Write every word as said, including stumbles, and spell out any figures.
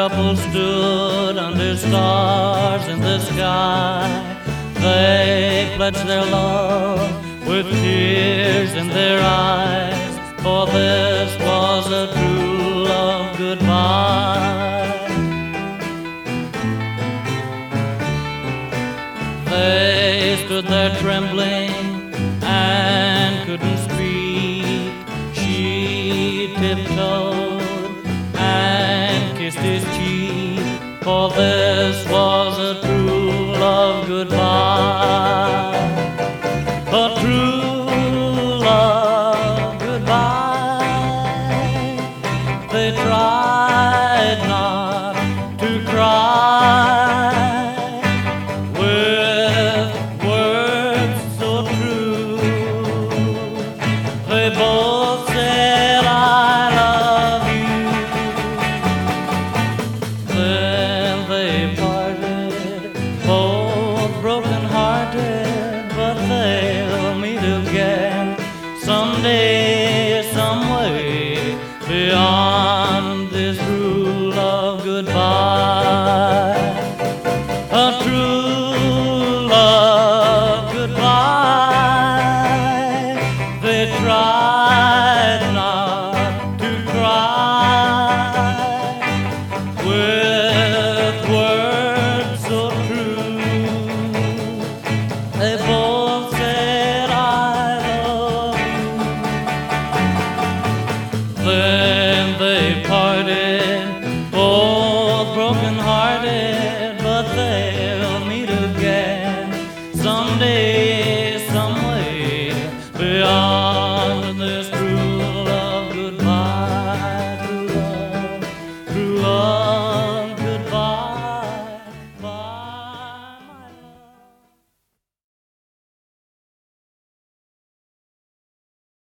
couple stood under stars in the sky. They pledged their love with tears in their eyes, for this was a true love goodbye. They stood there trembling and couldn't speak. She tiptoed and kissed his cheek, for this was a true love goodbye. A true love goodbye. They tried not to cry with words so true. They both said, I love you. Then they parted, both broken-hearted, but they'll meet again someday, some way, beyond this true love goodbye. A true love goodbye. They tried not to cry with words so true. They both said, I love you. Then they parted, both broken-hearted, but they'll meet again someday.